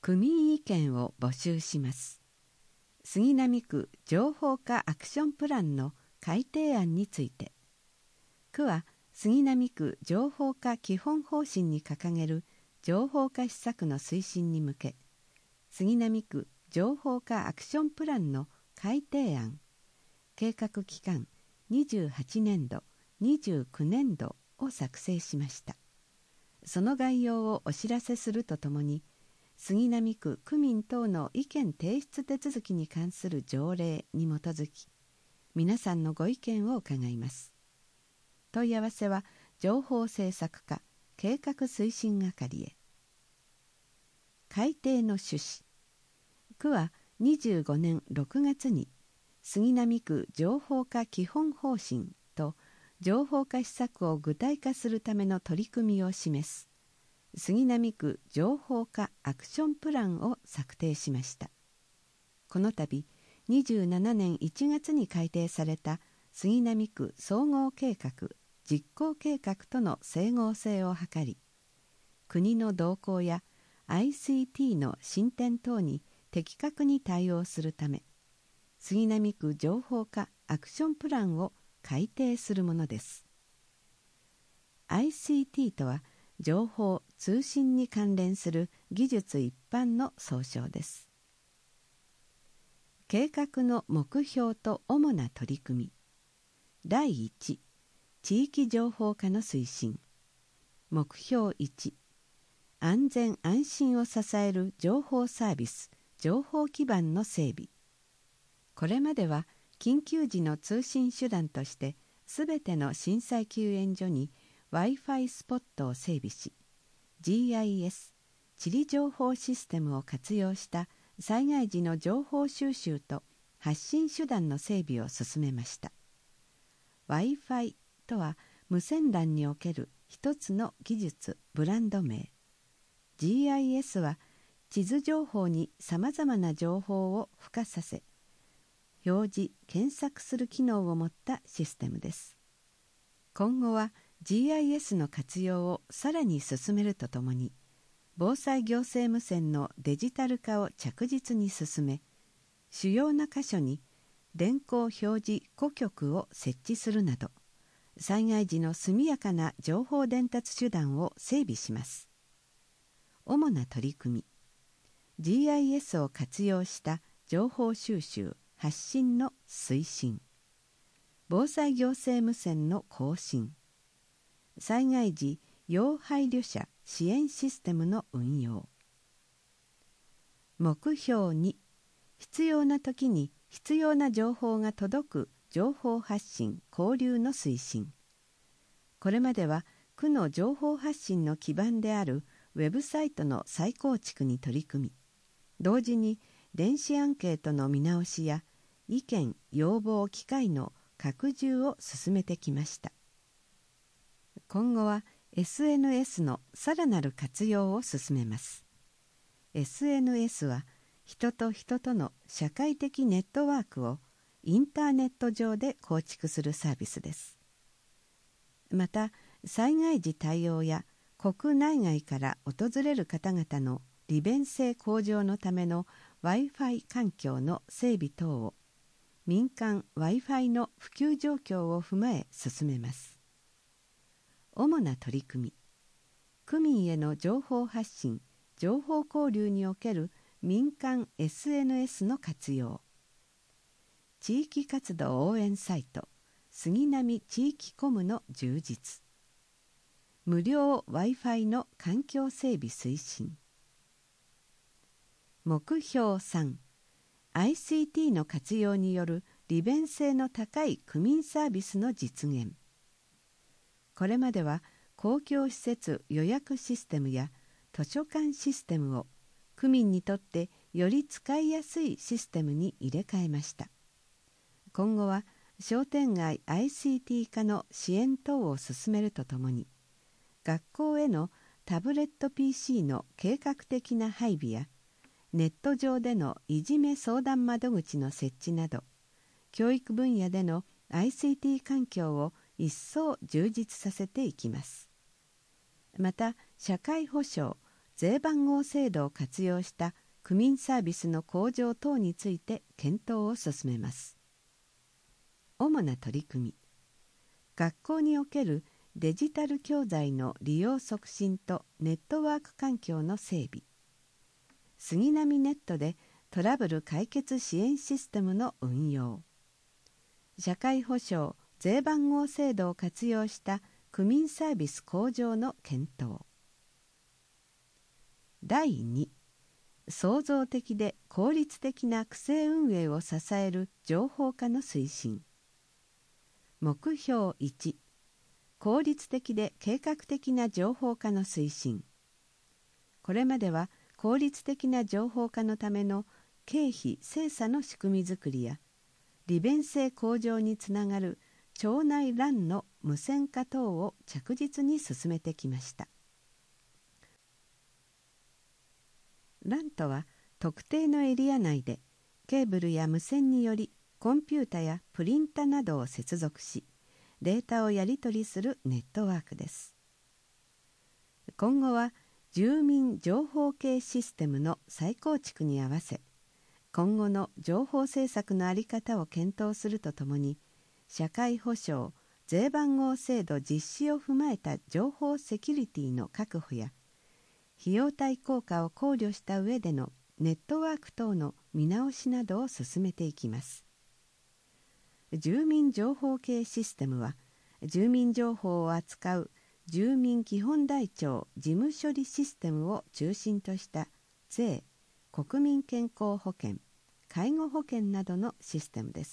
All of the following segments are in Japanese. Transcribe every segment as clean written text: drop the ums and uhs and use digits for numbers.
区民意見を募集します。杉並区情報化アクションプランの改定案について、区は杉並区情報化基本方針に掲げる情報化施策の推進に向け、杉並区情報化アクションプランの改定案、計画期間28年度、29年度を作成しました。その概要をお知らせするとともに、杉並区区民等の意見提出手続きに関する条例に基づき、皆さんのご意見を伺います。問い合わせは情報政策課計画推進係へ。改定の趣旨。区は25年6月に杉並区情報化基本方針と情報化施策を具体化するための取り組みを示す杉並区情報化アクションプランを策定しました。この度27年1月に改定された杉並区総合計画実行計画との整合性を図り、国の動向や ICT の進展等に的確に対応するため、杉並区情報化アクションプランを改定するものです。ICT とは情報・通信に関連する技術一般の総称です。計画の目標と主な取り組み。第1、地域情報化の推進。目標1、安全安心を支える情報サービス、情報基盤の整備。これまでは緊急時の通信手段としてすべての震災救援所に Wi-Fi スポットを整備し、GIS 地理情報システムを活用した災害時の情報収集と発信手段の整備を進めました。Wi-Fi とは無線 LAN における一つの技術ブランド名。GIS は地図情報にさまざまな情報を付加させ、表示・検索する機能を持ったシステムです。今後は GIS の活用をさらに進めるとともに、防災行政無線のデジタル化を着実に進め、主要な箇所に電光表示庫局を設置するなど、災害時の速やかな情報伝達手段を整備します。主な取り組み。GIS を活用した情報収集・発信の推進。防災行政無線の更新。災害時要配慮者支援システムの運用。目標2、必要な時に必要な情報が届く情報発信・交流の推進。これまでは区の情報発信の基盤であるウェブサイトの再構築に取り組み、同時に電子アンケートの見直しや意見・要望機会の拡充を進めてきました。今後は SNS のさらなる活用を進めます。SNS は人と人との社会的ネットワークをインターネット上で構築するサービスです。また、災害時対応や国内外から訪れる方々の利便性向上のための Wi-Fi 環境の整備等を民間 Wi-Fi の普及状況を踏まえ進めます。主な取り組み。区民への情報発信・情報交流における民間 SNS の活用。地域活動応援サイト杉並地域コムの充実。無料 Wi-Fi の環境整備推進。目標3、ICT の活用による利便性の高い区民サービスの実現。これまでは公共施設予約システムや図書館システムを区民にとってより使いやすいシステムに入れ替えました。今後は商店街 ICT 化の支援等を進めるとともに、学校へのタブレット PC の計画的な配備やネット上でのいじめ相談窓口の設置など、教育分野での ICT 環境を一層充実させていきます。また、社会保障、 税番号制度を活用した区民サービスの向上等について検討を進めます。主な取り組み、学校におけるデジタル教材の利用促進とネットワーク環境の整備、杉並ネットでトラブル解決支援システムの運用、社会保障・税番号制度を活用した区民サービス向上の検討。第2、創造的で効率的な区政運営を支える情報化の推進。目標1、効率的で計画的な情報化の推進。これまでは効率的な情報化のための経費・精査の仕組みづくりや利便性向上につながる庁内欄の無線化等を着実に進めてきました。欄とは特定のエリア内でケーブルや無線によりコンピュータやプリンタなどを接続しデータをやり取りするネットワークです。今後は住民情報系システムの再構築に合わせ今後の情報政策の在り方を検討するとともに社会保障・税番号制度実施を踏まえた情報セキュリティの確保や費用対効果を考慮した上でのネットワーク等の見直しなどを進めていきます。住民情報系システムは住民情報を扱う住民基本台帳事務処理システムを中心とした税、国民健康保険、介護保険などのシステムです。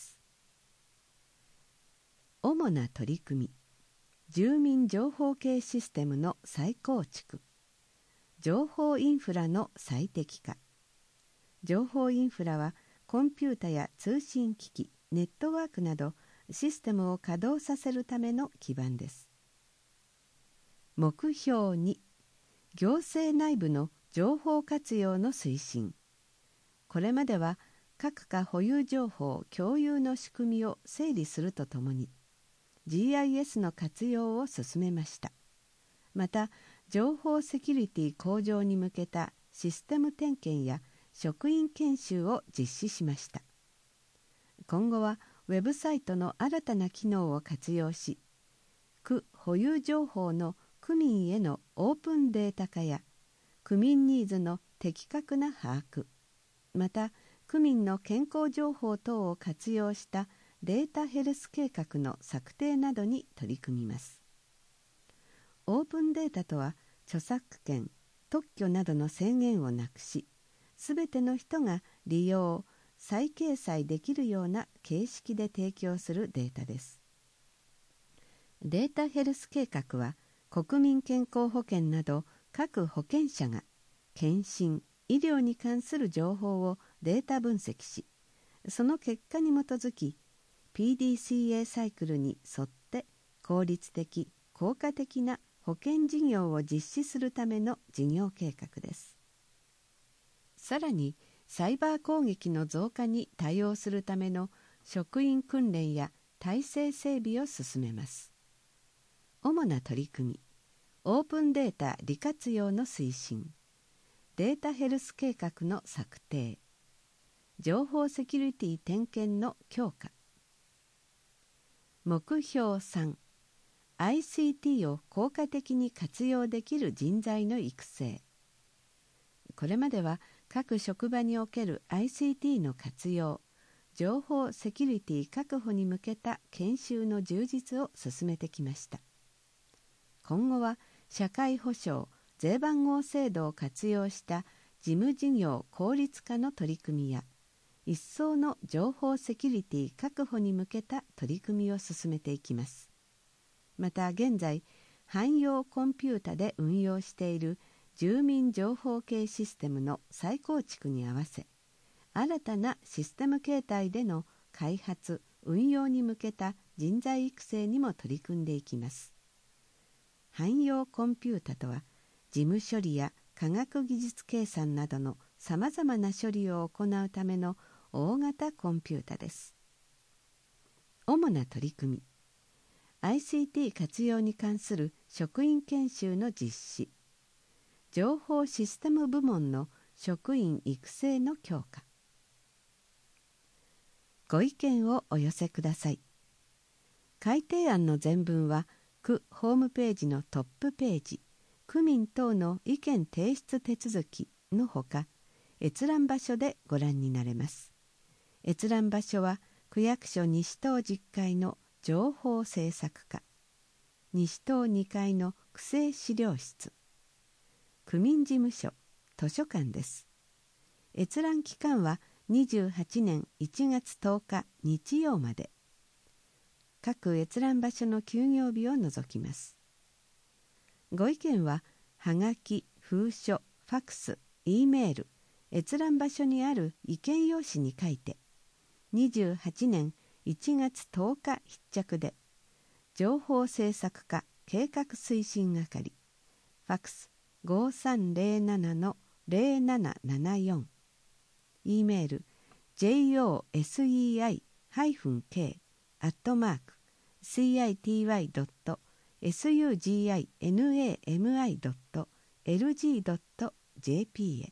主な取り組み、住民情報系システムの再構築、情報インフラの最適化。情報インフラはコンピュータや通信機器、ネットワークなどシステムを稼働させるための基盤です。目標2、行政内部の情報活用の推進。これまでは各課保有情報共有の仕組みを整理するとともに GIS の活用を進めました。また情報セキュリティ向上に向けたシステム点検や職員研修を実施しました。今後はウェブサイトの新たな機能を活用し区保有情報の区民へのオープンデータ化や区民ニーズの的確な把握、また区民の健康情報等を活用したデータヘルス計画の策定などに取り組みます。オープンデータとは著作権、特許などの制限をなくし、すべての人が利用、再掲載できるような形式で提供するデータです。データヘルス計画は国民健康保険など各保険者が検診・医療に関する情報をデータ分析し、その結果に基づき PDCA サイクルに沿って効率的・効果的な保険事業を実施するための事業計画です。さらにサイバー攻撃の増加に対応するための職員訓練や体制整備を進めます。主な取り組み、オープンデータ利活用の推進、データヘルス計画の策定、情報セキュリティ点検の強化。目標3、ICT を効果的に活用できる人材の育成。これまでは各職場における ICT の活用、情報セキュリティ確保に向けた研修の充実を進めてきました。今後は社会保障・税番号制度を活用した事務事業効率化の取り組みや一層の情報セキュリティ確保に向けた取り組みを進めていきます。また現在汎用コンピュータで運用している住民情報系システムの再構築に合わせ新たなシステム形態での開発・運用に向けた人材育成にも取り組んでいきます。汎用コンピュータとは事務処理や科学技術計算などのさまざまな処理を行うための大型コンピュータです。主な取り組み、ICT 活用に関する職員研修の実施、 情報システム部門の職員育成の強化。ご意見をお寄せください。改定案の全文は区ホームページのトップページ、区民等の意見提出手続きのほか、閲覧場所でご覧になれます。閲覧場所は区役所西棟10階の情報制作課、西棟2階の区政資料室、区民事務所、図書館です。閲覧期間は28年1月10日日曜まで。各閲覧場所の休業日を除きます。ご意見ははがき、封書、ファクス、Eメール、閲覧場所にある意見用紙に書いて、28年1月10日必着で、情報制作課計画推進係、ファクス5307-0774、Eメール josei-k@citi.suginami.lg.jp へ。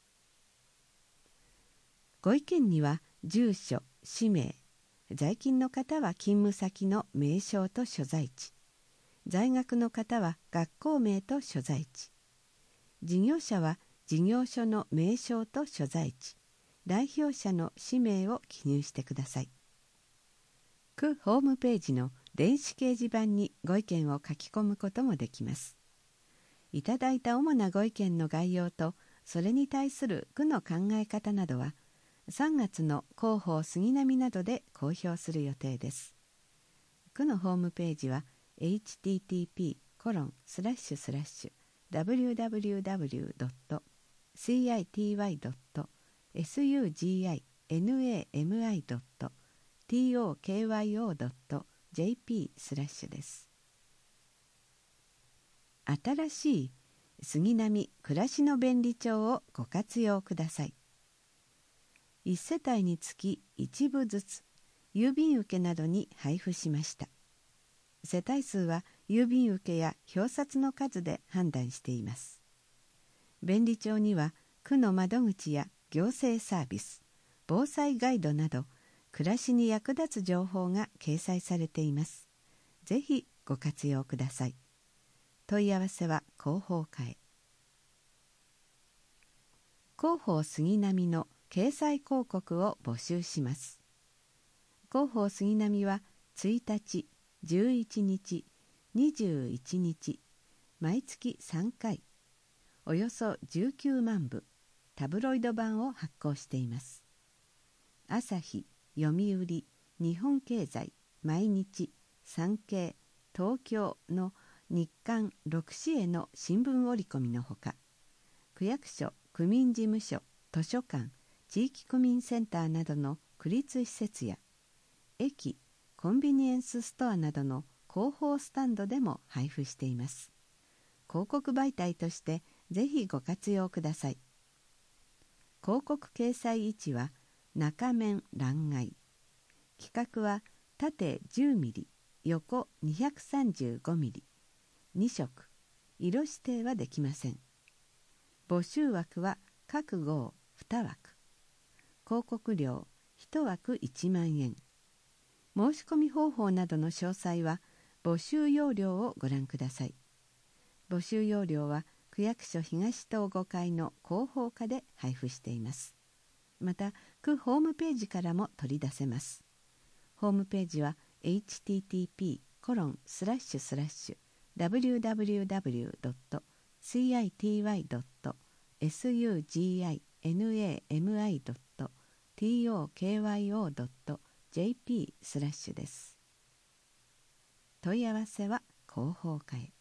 ご意見には住所、氏名、在勤の方は勤務先の名称と所在地、在学の方は学校名と所在地、事業者は事業所の名称と所在地、代表者の氏名を記入してください。区ホームページの電子掲示板にご意見を書き込むこともできます。いただいた主なご意見の概要と、それに対する区の考え方などは、3月の広報杉並などで公表する予定です。区のホームページは http://www.city.suginami.tokyo.jp です。新しい杉並暮らしの便利帳をご活用ください。1世帯につき1部ずつ郵便受けなどに配布しました。世帯数は郵便受けや表札の数で判断しています。便利帳には区の窓口や行政サービス、防災ガイドなど暮らしに役立つ情報が掲載されています。ぜひご活用ください。問い合わせは広報課へ。広報杉並の掲載広告を募集します。広報杉並は1日、11日、21日、毎月3回、およそ19万部、タブロイド版を発行しています。朝日、読売、日本経済、毎日、産経、東京の日刊6紙への新聞折り込みのほか、区役所、区民事務所、図書館、地域区民センターなどの区立施設や、駅、コンビニエンスストアなどの広報スタンドでも配布しています。広告媒体としてぜひご活用ください。広告掲載位置は中面欄外。規格は縦10ミリ、横235ミリ。2色。色指定はできません。募集枠は各号2枠。広告料1枠1万円。申し込み方法などの詳細は募集要領をご覧ください。募集要領は区役所東棟5階の広報課で配布しています。また区ホームページからも取り出せます。ホームページは http://www.citi.suginami.tokyo.jp です。問い合わせは広報課へ。